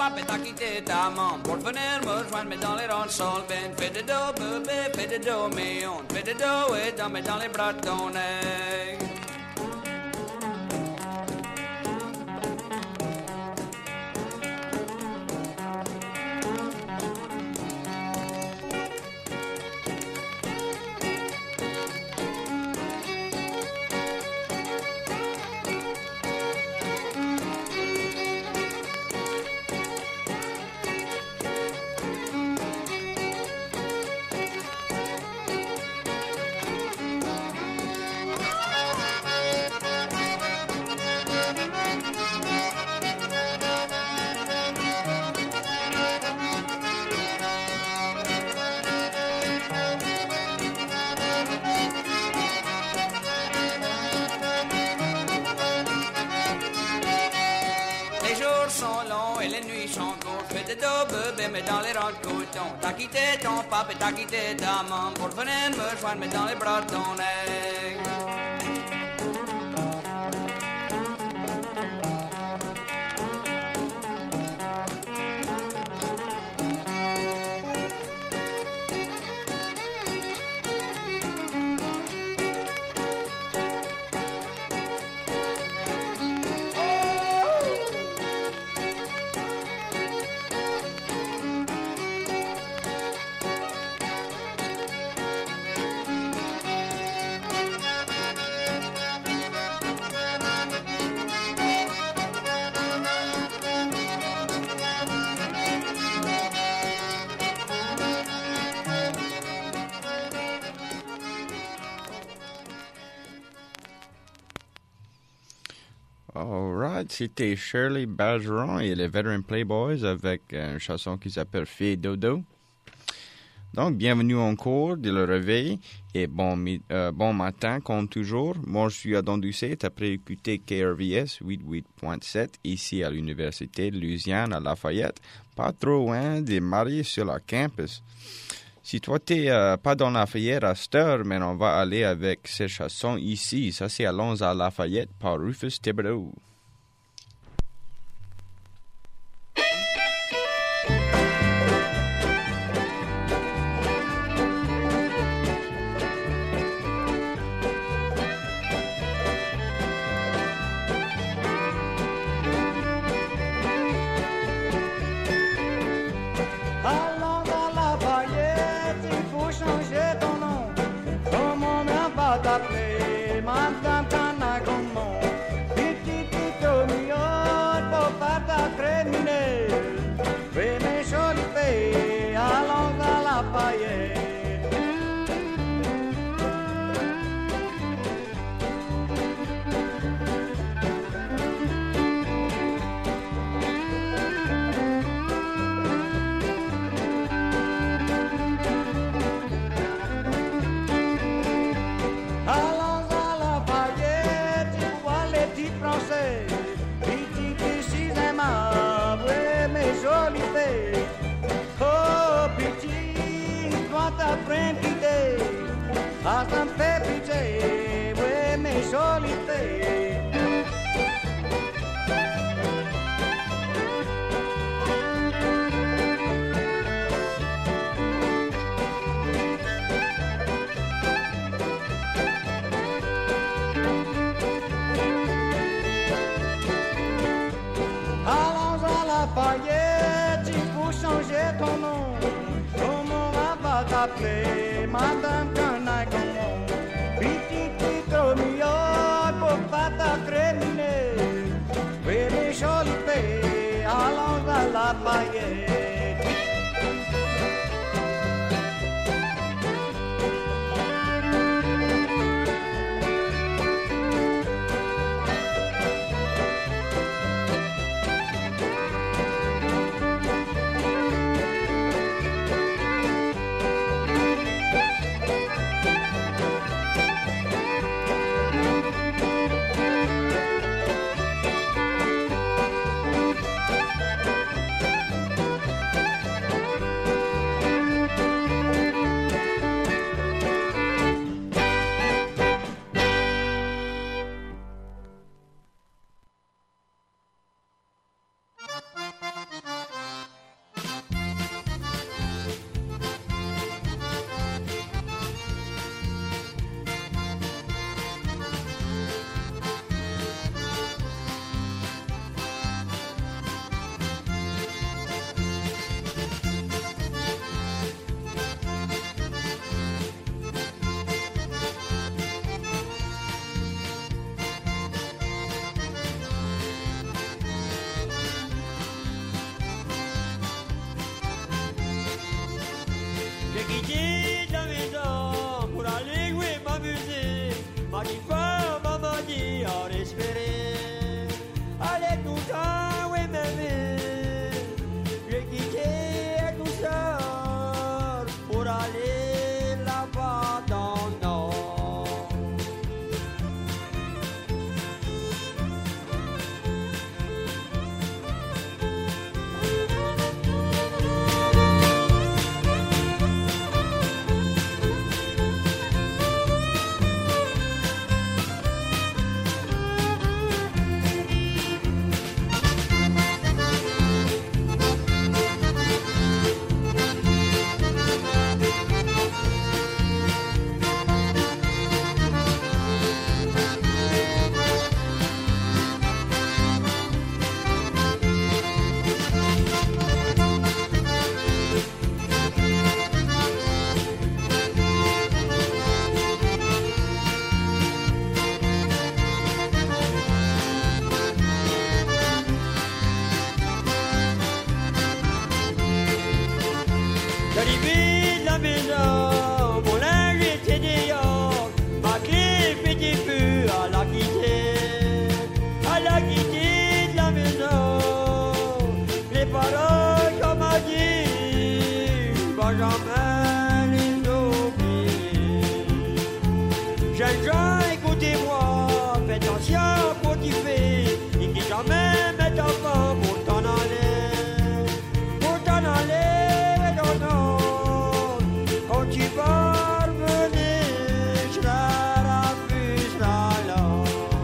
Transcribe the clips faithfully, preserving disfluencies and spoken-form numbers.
papa t'a quitté ta maman pour venir me joindre, mais dans les rangs de sol, ben fais de dos, bébé, fais de dos, mais on fait de dos et dans, mais dans les bras de ton nez. Mais dans les rangs de coton, t'as quitté ton papa, t'as quitté ta maman pour venir me joindre, mais dans les bras de ton aigle. Alright, c'était Shirley Bergeron et les Veteran Playboys avec une chanson qui s'appelle Fille Dodo. Donc, bienvenue encore de le réveil et bon, euh, bon matin comme toujours. Moi, je suis Adam Doucet, après écouter K R V S quatre-vingt-huit virgule sept ici à l'Université de Louisiane à Lafayette, pas trop loin des mariés sur la campus. Si toi, tu n'es euh, pas dans Lafayette à cette heure, mais on va aller avec ces chansons ici. Ça, c'est Allons à Lafayette par Rufus Thibodeau. Madame Canaille, petit titre milliard pour pas t'accréminer. Oui, mes jolies filles, allons à la paillette. il faut, maman dit, en espérer. Allez, tout ça, oui, mais j'ai quitté tout ça pour aller là-bas dans le nord. J'arrivais de la maison, mon linge était dehors, ma clé petit peu à la quitter, à la quitter de la maison. Les paroles qu'on m'a dit, je vais jamais les oublier. Jeunes gens, écoutez-moi, faites attention pour t'y faire, et qui jamais mettre enfant pour t'en aller, pour t'en aller. Quand tu vas revenir, je la plus la langue.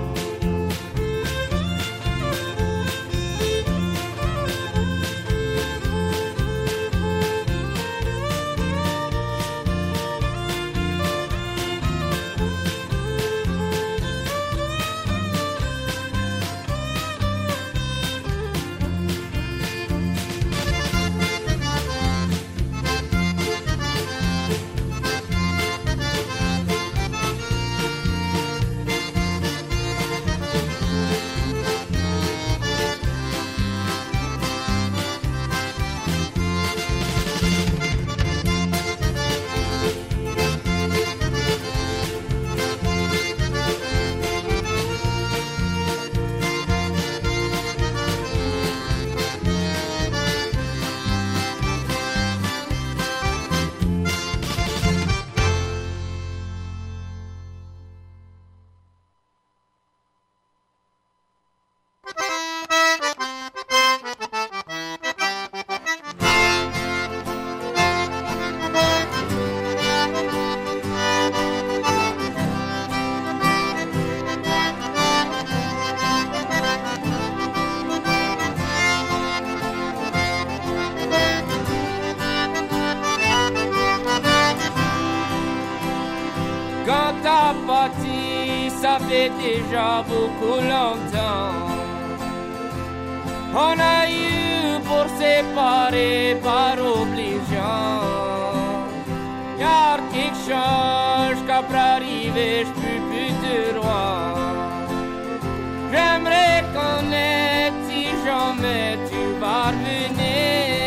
Quand t'as parti, ça fait déjà beaucoup longtemps. On a eu pour séparer par obligeant. Y'a quelque chose qu'après arriver, je peux plus te droit. J'aimerais connaître si jamais tu vas revenir.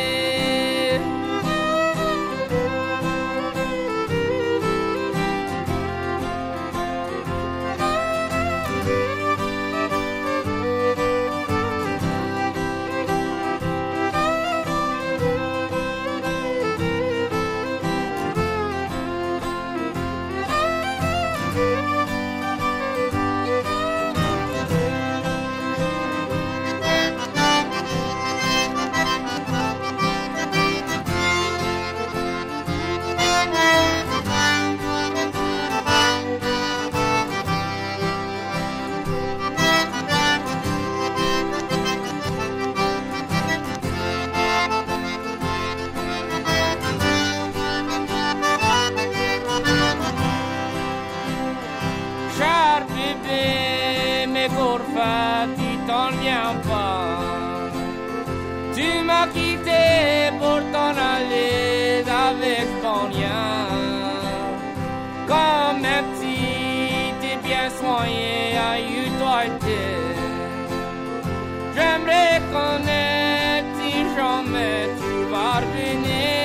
Tu t'en viens pas. Tu m'as quitté pour t'en aller avec ton lien. Comme un petit, t'es bien soigné, aïe-toi été. J'aimerais connaître si jamais tu vas revenir.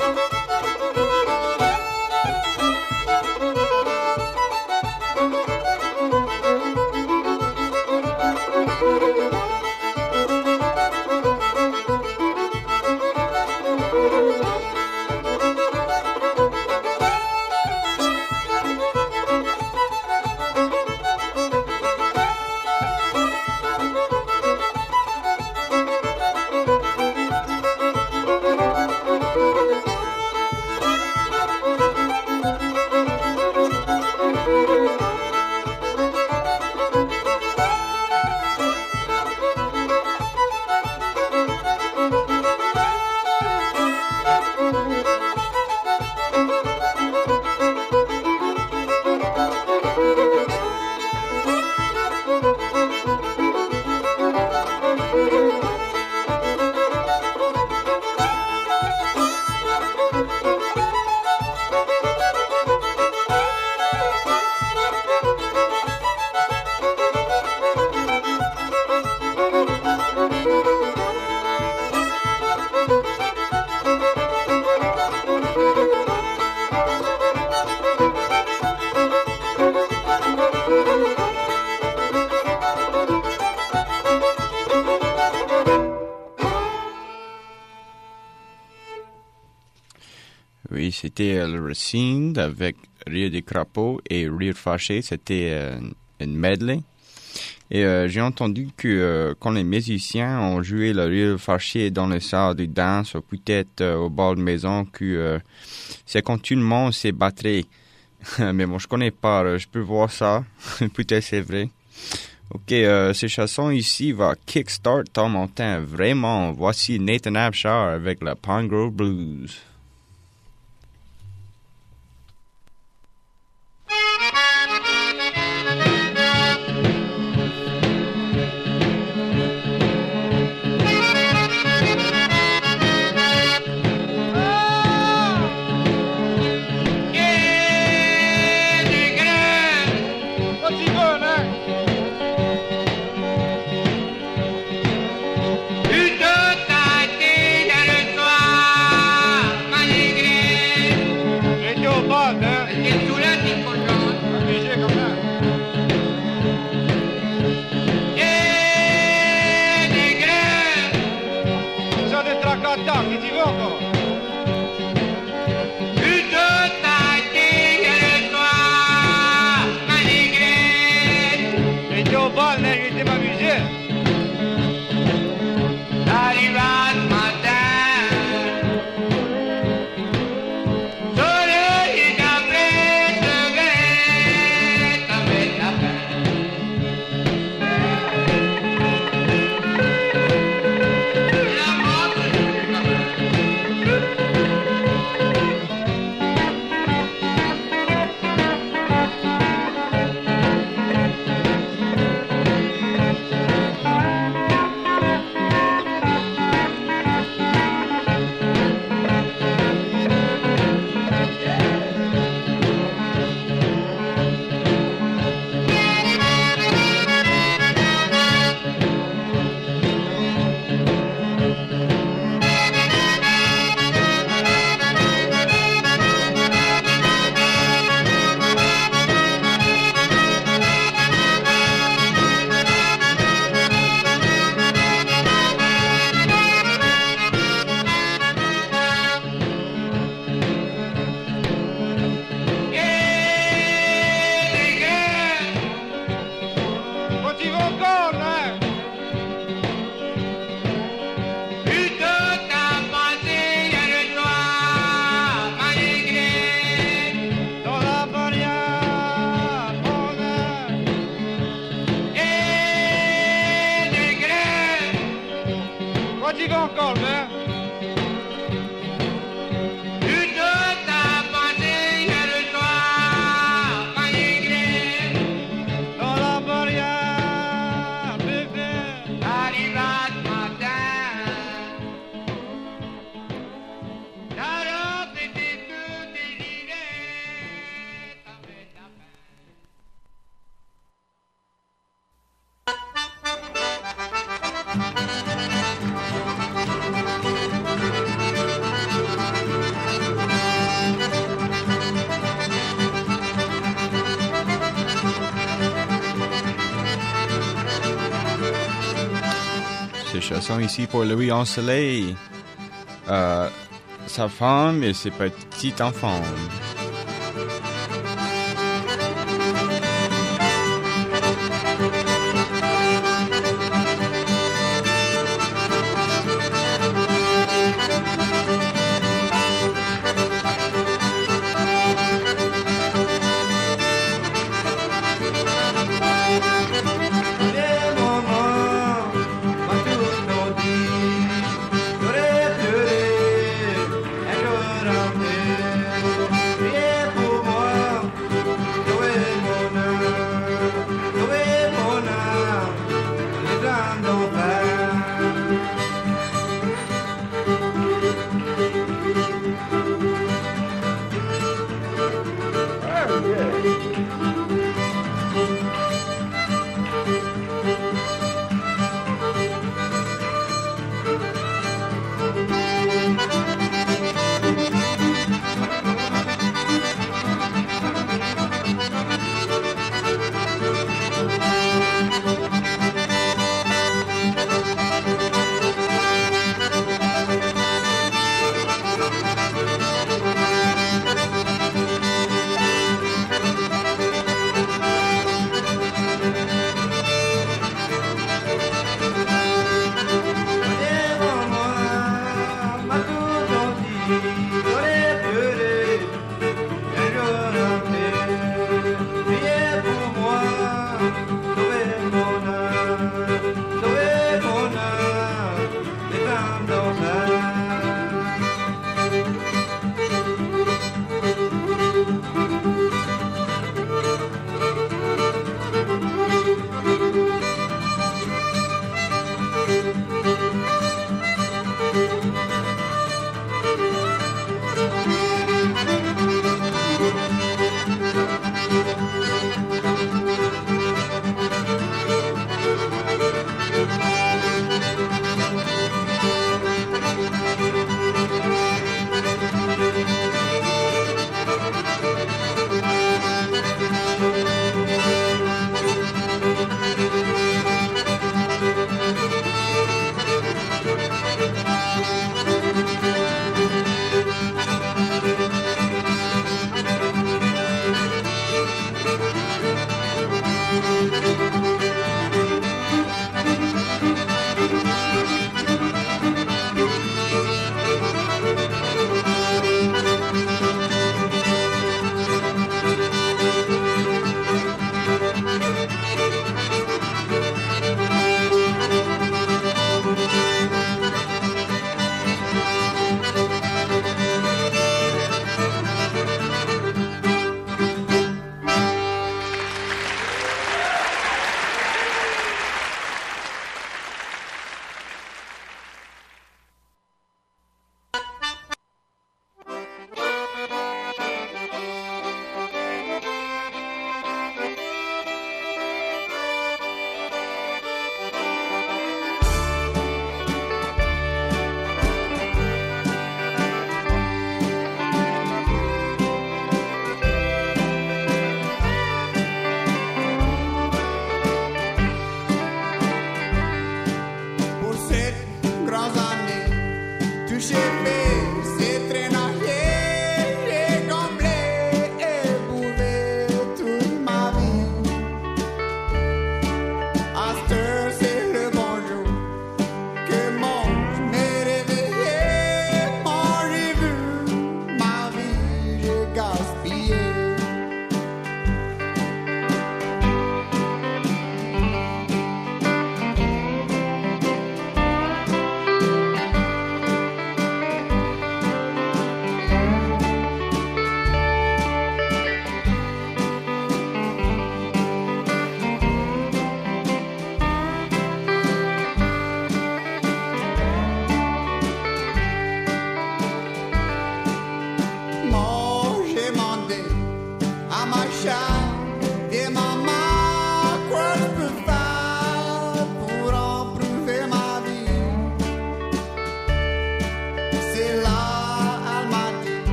Oui, c'était euh, le Racine avec Rire des crapauds et Rire fâché. C'était euh, une medley. Et euh, j'ai entendu que euh, quand les musiciens ont joué le Rire fâché dans le salle de danse, ou peut-être euh, au bord de maison, que euh, c'est quand tout le monde s'est battu. Mais bon, je connais pas, euh, je peux voir ça. Peut-être c'est vrai. Ok, euh, ces chansons ici va kickstart ton montant. Vraiment, voici Nathan Abshire avec le Pine Grove Blues. Tout a été le soir. chanson ici pour Louis Ancelet, euh, sa femme et ses petits-enfants. Pour moi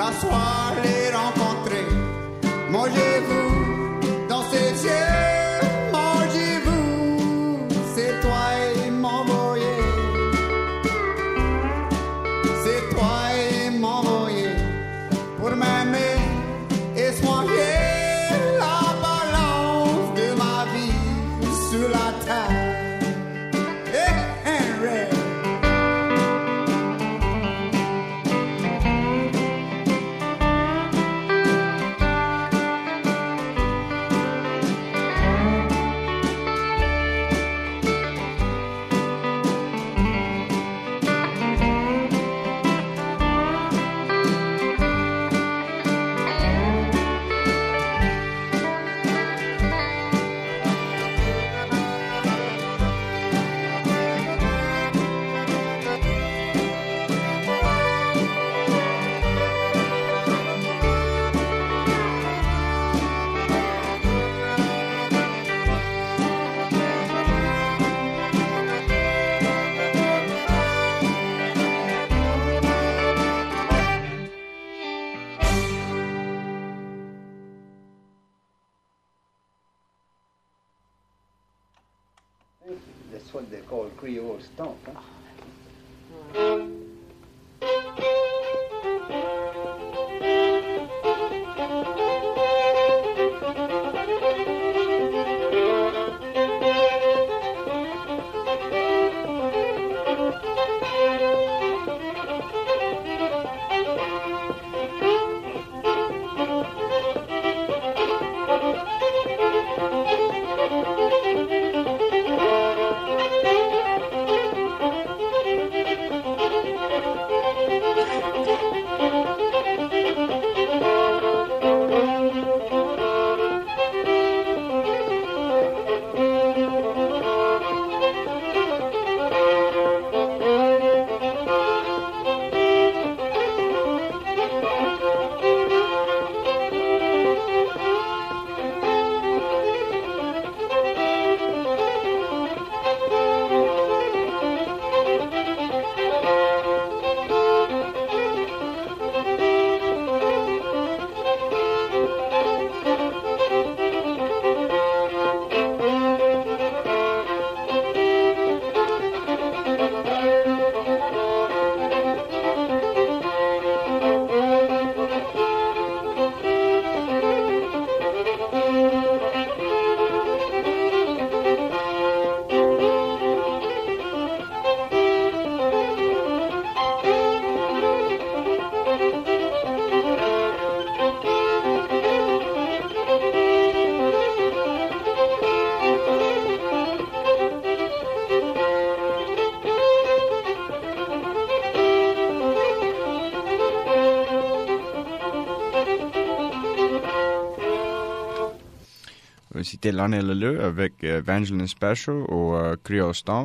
la soirée les rencontrer. Mangez-vous dans ses yeux, mangez-vous, c'est toi et m'envoyer. C'est toi et m'envoyer pour m'aimer et soigner la balance de ma vie sur la terre. Hey, Henry. That's what they call Creole stomp. Huh? C'était Lionel Leleu avec euh, Evangeline Special au euh, Creole Stomp.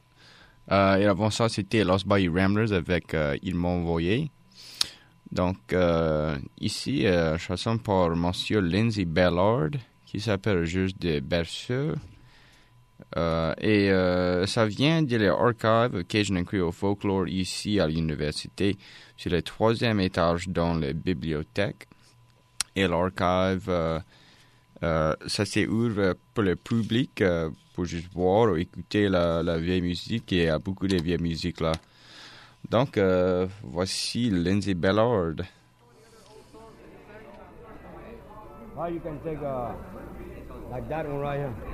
Euh, et avant ça, c'était Lost Bayou Ramblers avec euh, Ils m'ont envoyé. Donc, euh, ici, euh, chanson par Monsieur Lindsay Ballard, qui s'appelle juste de Berceau. Euh, et euh, ça vient de l'archive of Cajun and Creole Folklore ici à l'université, sur le troisième étage dans la bibliothèque. Et l'archive, euh, euh, ça s'ouvre pour le public, euh, pour juste voir ou écouter la, la vieille musique. Et il y a beaucoup de vieilles musiques là. Donc, euh, voici Lindsay Ballard. Well, you can take a, like that one right here.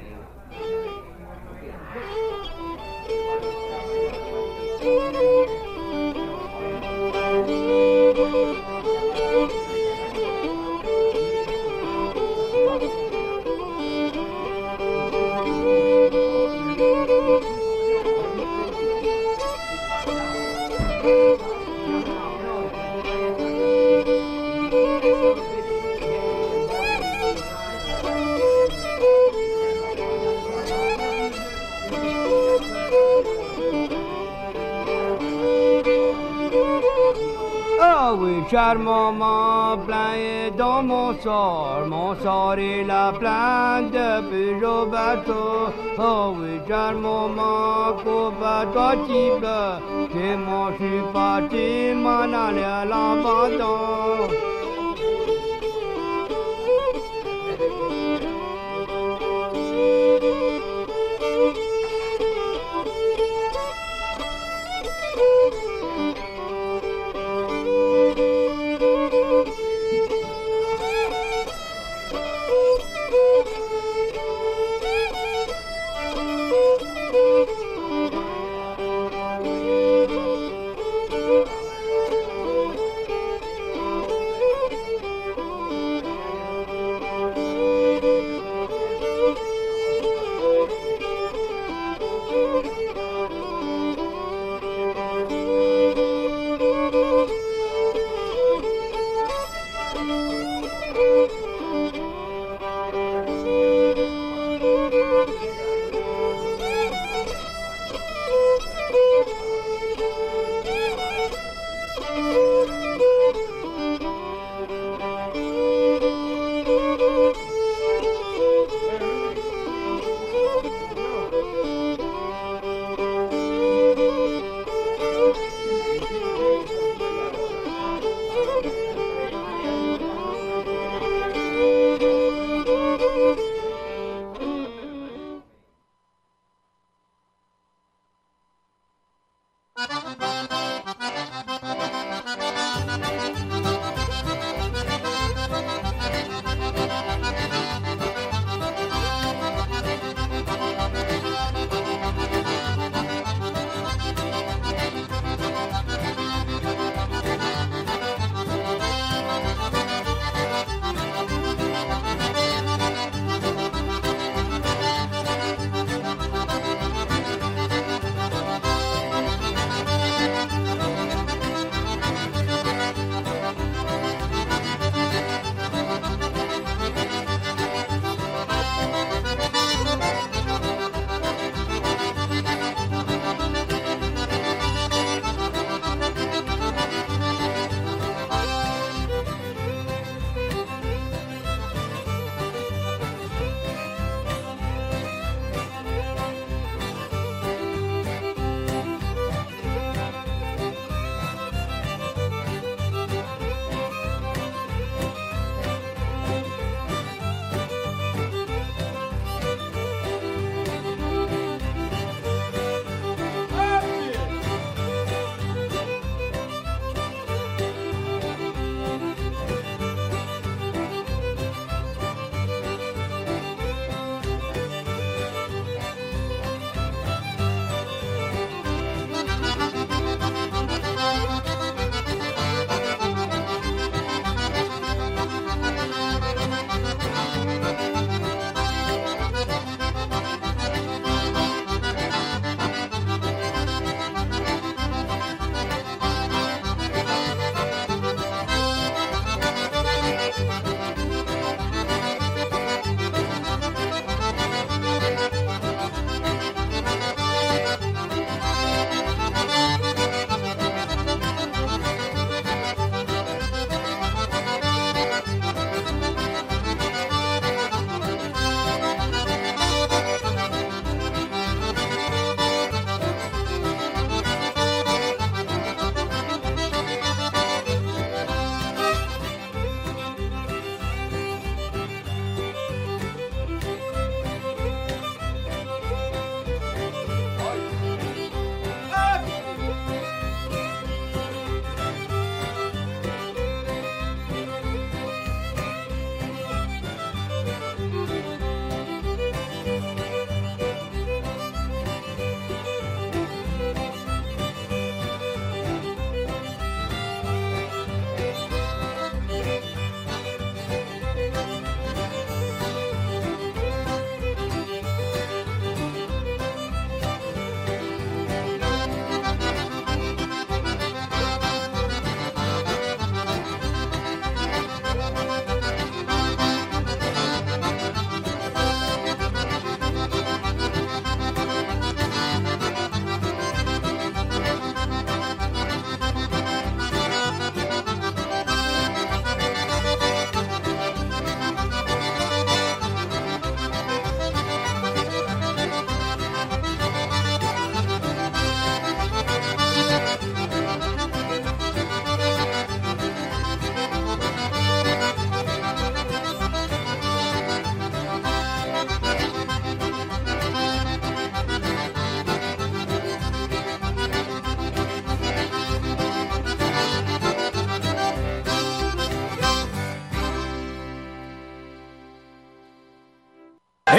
Ah oui, cher maman, plein est dans mon sort. Mon sort est la plainte depuis au bateau. Oh oui, cher maman, coupe à toi qui pleure. Que moi je suis parti, m'en aller à l'abandon.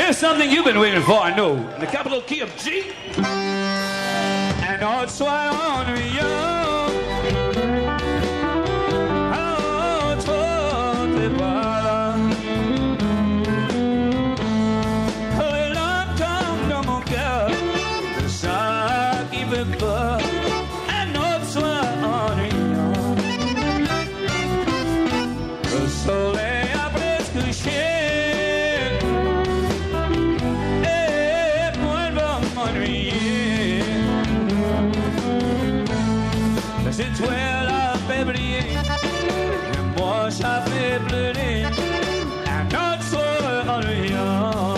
Here's something you've been waiting for, I know. In the capital key of G. And autre soit ennuyant. Oh, toi, t'es pas là. Les larmes tombent dans mon cœur. C'est ça qui veut pas. Un autre soit ennuyant. Le soleil a presque couché. Et moi, il va m'ennuyer. Les étoiles a fait briller. Et moi, ça fait pleurer. Un autre soit ennuyant.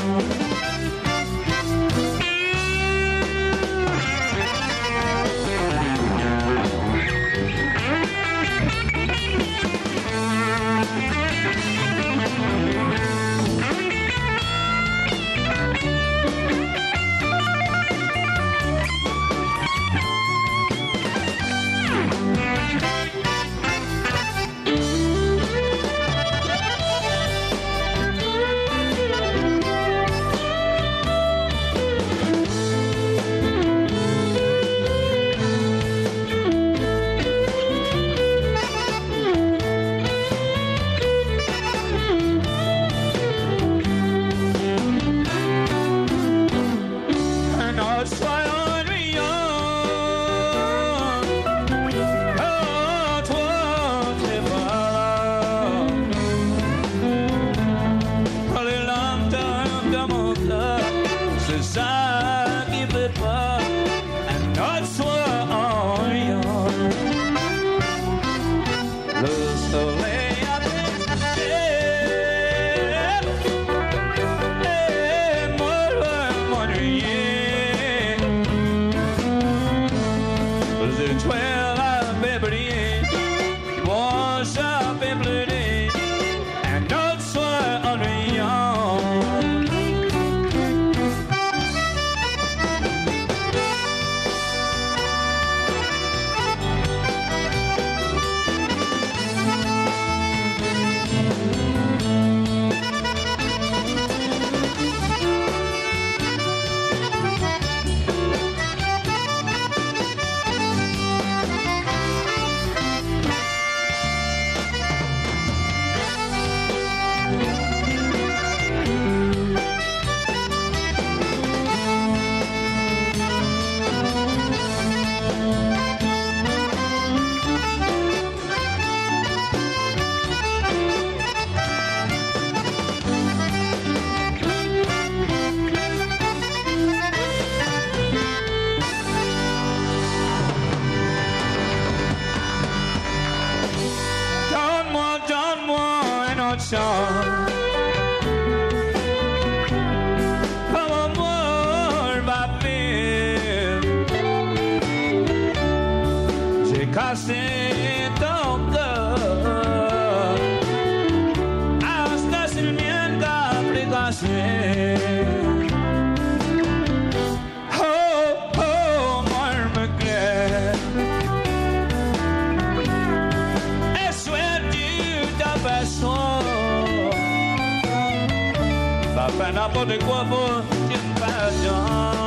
N'importe quoi pour une passion.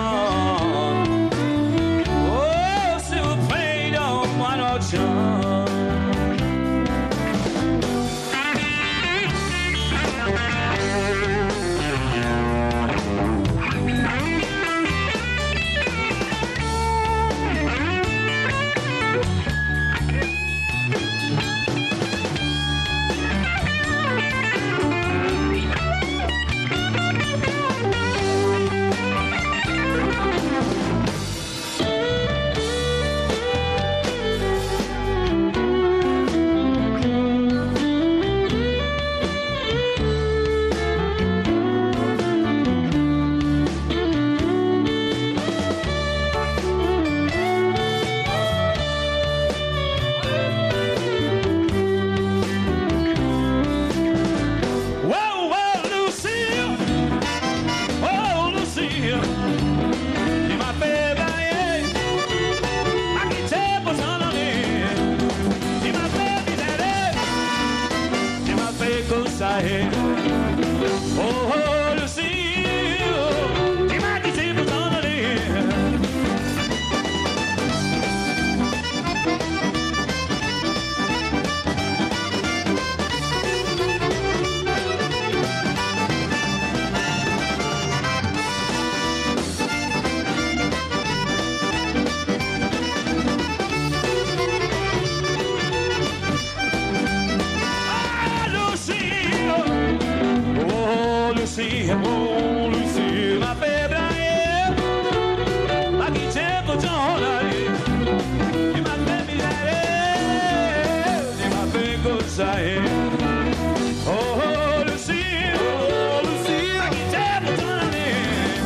Oh, s'il vous plaît, donne-moi notre chance. Oh, Lucie, Lucie, oh Lucie, m'a fait brailler. Ma qui t'aime pour ton aller. Tu m'as fait misère, tu m'as fait gosser. Oh Lucie, oh Lucie, ma qui t'aime pour ton aller.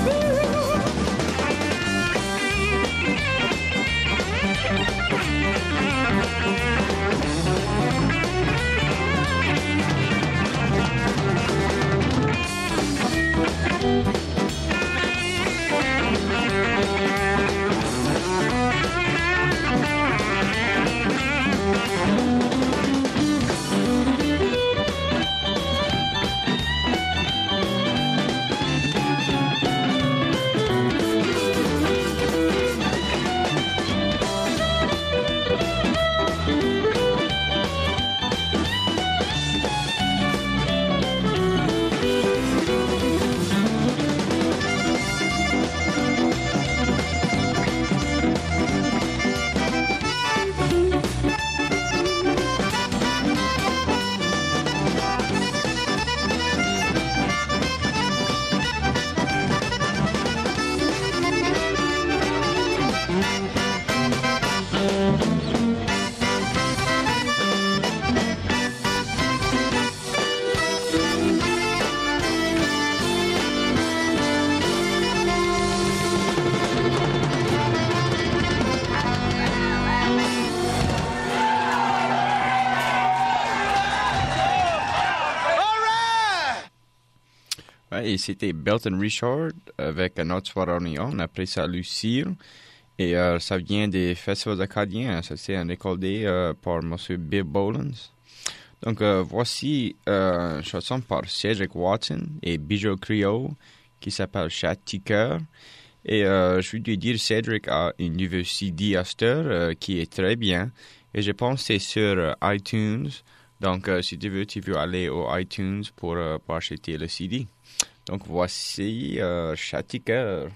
Ouais, et c'était Belton Richard avec un autre soir orient. On appelait ça Lucille. Et euh, ça vient des festivals acadiens. Ça, c'est un écoldé euh, par M. Bill Bolins. Donc, euh, voici euh, une chanson par Cedric Watson et Bijou Creole qui s'appelle Châtiqueur. Et euh, je veux lui dire, Cedric a une nouvelle C D à cette heure euh, qui est très bien. Et je pense que c'est sur euh, iTunes. Donc, euh, si tu veux, tu veux aller au iTunes pour, euh, pour acheter le C D. Donc, voici euh, Châtiqueur.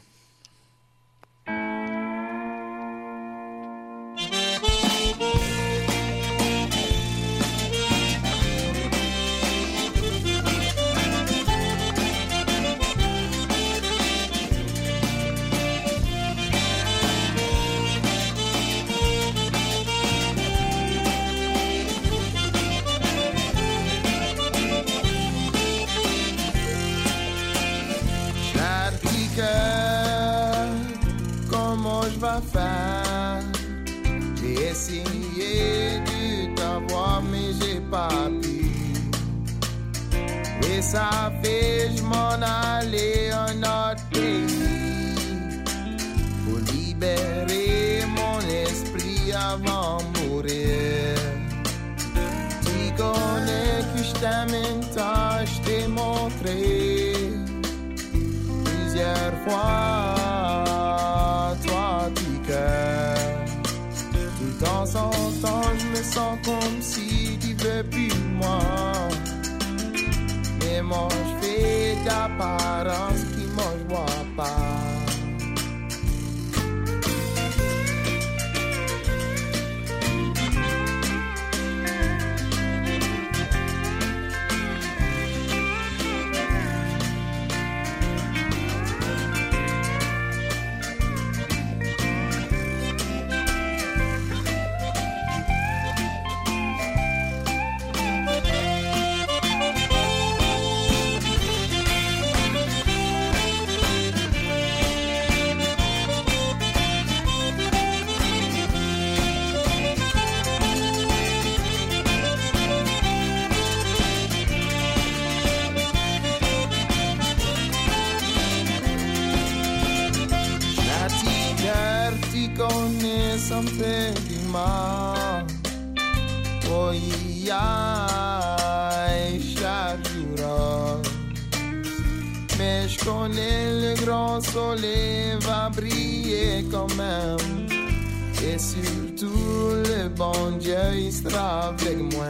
Faire. J'ai essayé de t'avoir, mais j'ai pas pu. Et ça fait, je m'en allais en autre pays pour libérer mon esprit avant de mourir. Tu connais que je t'aime une tâche, je t'ai montré plusieurs fois. De temps en temps, je me sens comme si tu veux plus moi. Mais moi, je fais d'apparence qui moi, je vois pas. Ça me fait du mal. Oh, yeah, chaque jour. Mais je connais le grand soleil va briller quand même. Et surtout, le bon Dieu, il sera avec moi.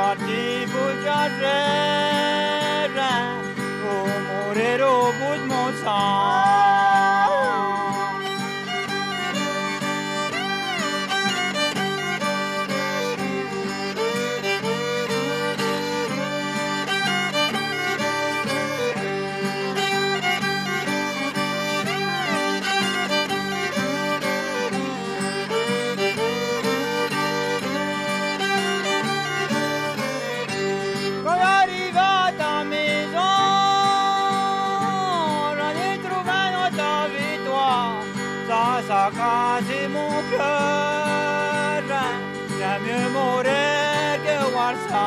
parti pour chercher pour mourir au bout de mon sang. Saccager mon cœur, j'aime mieux mourir que voir ça.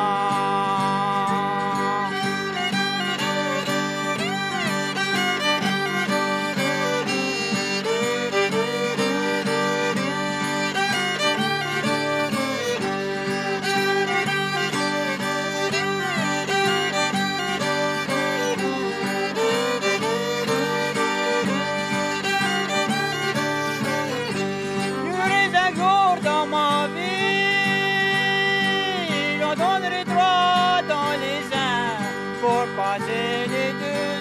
Passer les deux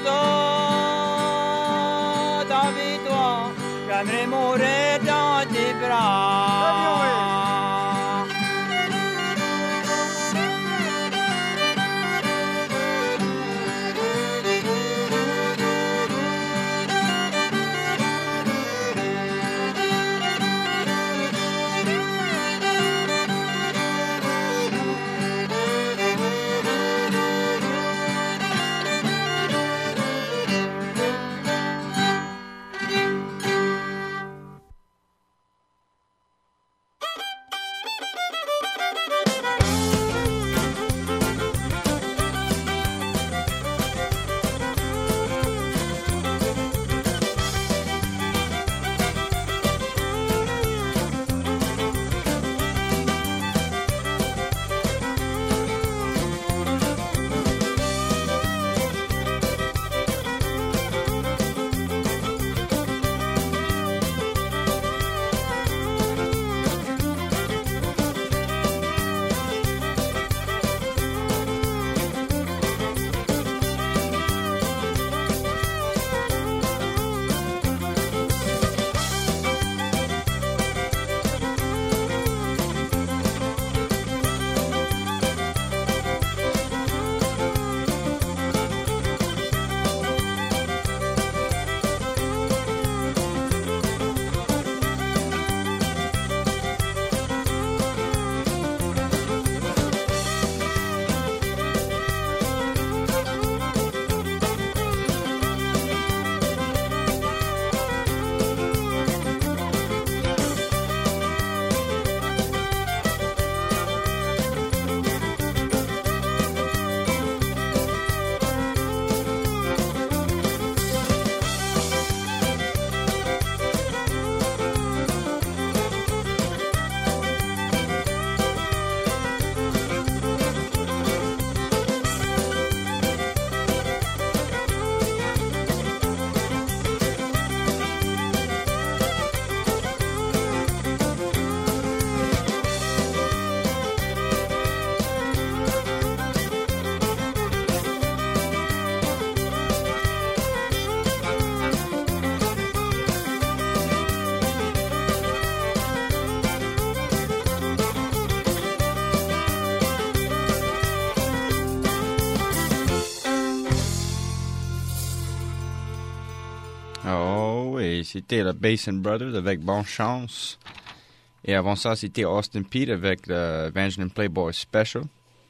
autres avec toi, j'aimerais mourir dans tes bras. C'était le Basin Brothers avec Bonne Chance. Et avant ça, c'était Austin Pete avec le Evangeline Playboy Special.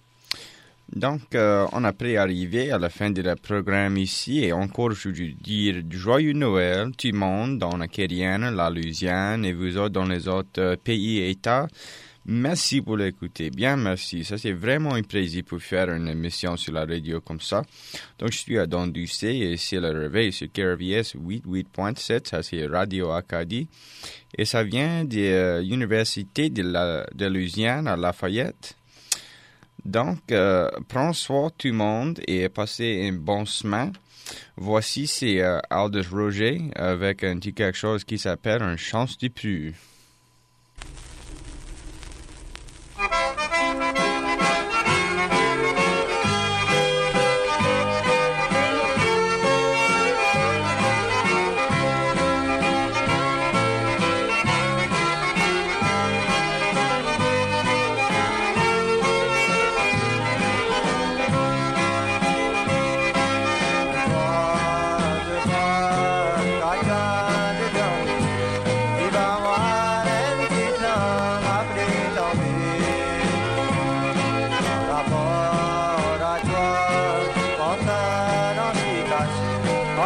Donc, euh, on a prêt à arriver à la fin de la programme ici. Et encore, je veux dire joyeux Noël, tout le monde dans l'Acadienne, la Louisiane et vous autres dans les autres euh, pays et États. Merci pour l'écouter. Bien, merci. Ça, c'est vraiment un plaisir pour faire une émission sur la radio comme ça. Donc, je suis à Don Ducé et c'est le réveil sur K R V S quatre-vingt-huit point sept. Ça, c'est Radio Acadie. Et ça vient de l'Université de la de Louisiane à Lafayette. Donc, euh, prends soin tout le monde et passez un bon semaine. Voici, c'est euh, Aldous Roger avec un petit quelque chose qui s'appelle un chance du plus. Thank you.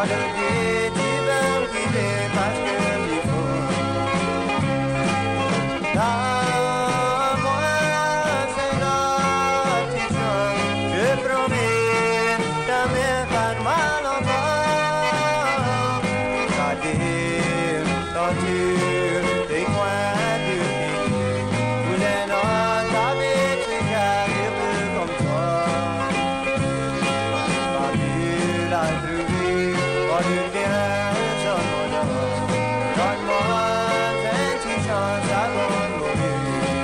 le dis, tu veux me quitter parce que il faut. Donne-moi ces notes, je promets, jamais pas de mal encore. Ça dit, quand tu des coins du pays, où les notes avec les gars, les bleus comme toi. Pas vu la trouver, pas du bien, donne-moi, donne-moi cette petite chance avant de mourir.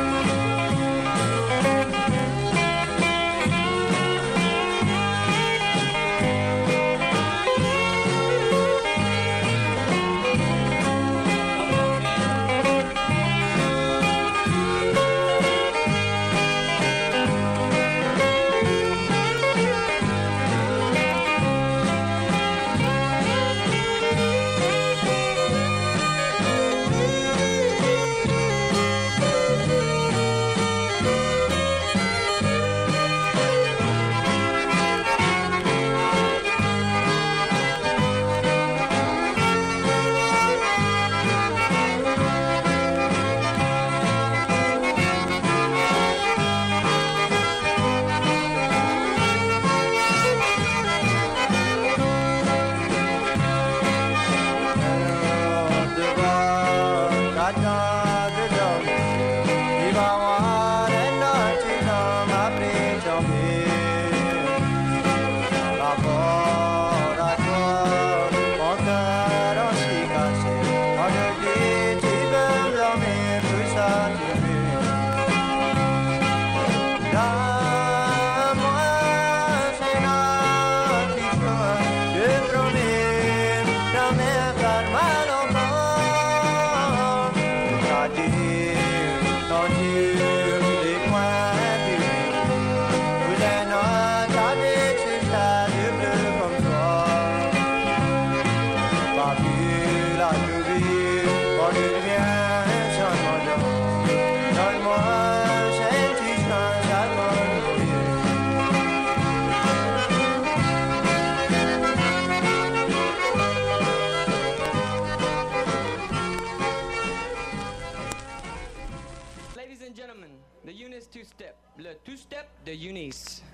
Ladies and gentlemen, the Eunice two-step, le two-step de Eunice.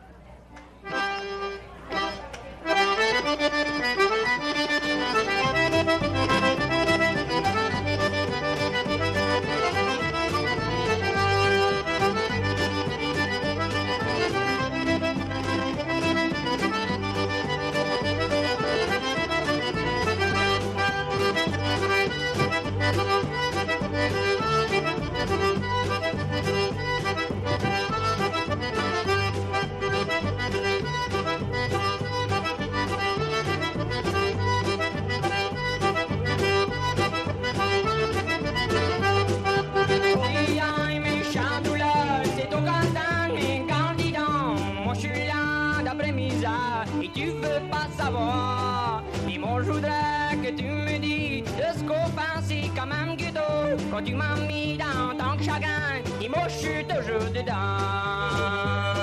Et tu veux pas savoir. Et moi je voudrais que tu me dis de ce qu'on pense, c'est quand même ghetto. Quand tu m'as mis dans tant que chagrin, et moi je suis toujours dedans.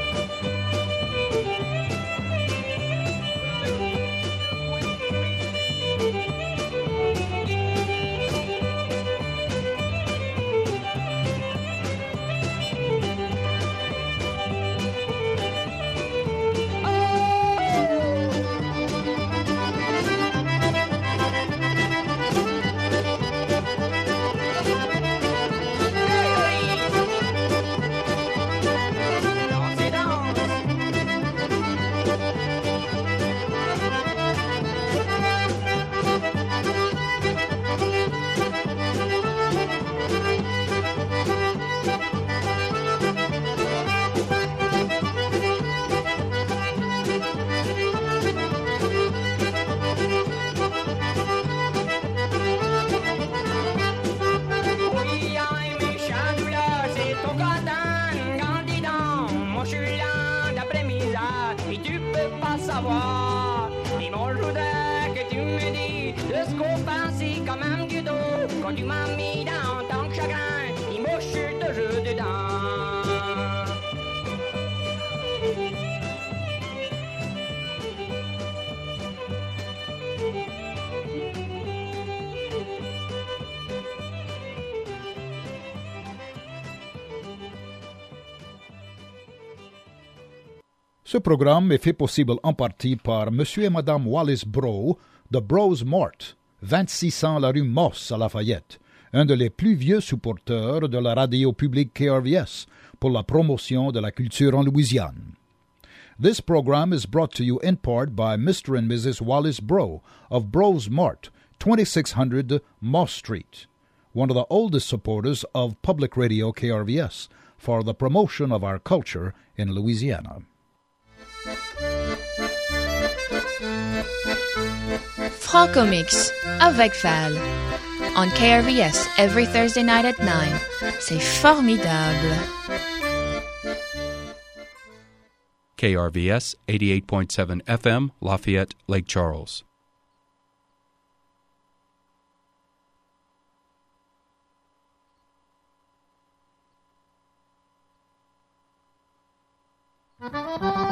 Et moi je voudrais que tu me dis de ce qu'on pense, c'est quand même du dos. Quand tu m'as mis dans tant que chagrin, et moi je suis toujours dedans. Ce programme est fait possible en partie par M. et Mme Wallace Brough de Bros Mort, vingt-six cents la rue Moss à Lafayette, un des plus vieux supporters de la radio publique K R V S pour la promotion de la culture en Louisiane. This program is brought to you in part by Mister and Missus Wallace Brough of Bros Mart, twenty-six hundred Moss Street, one of the oldest supporters of public radio K R V S for the promotion of our culture in Louisiana. Francomix avec Val on K R V S every Thursday night at nine. C'est formidable. K R V S eighty-eight point seven F M, Lafayette, Lake Charles. Thank you.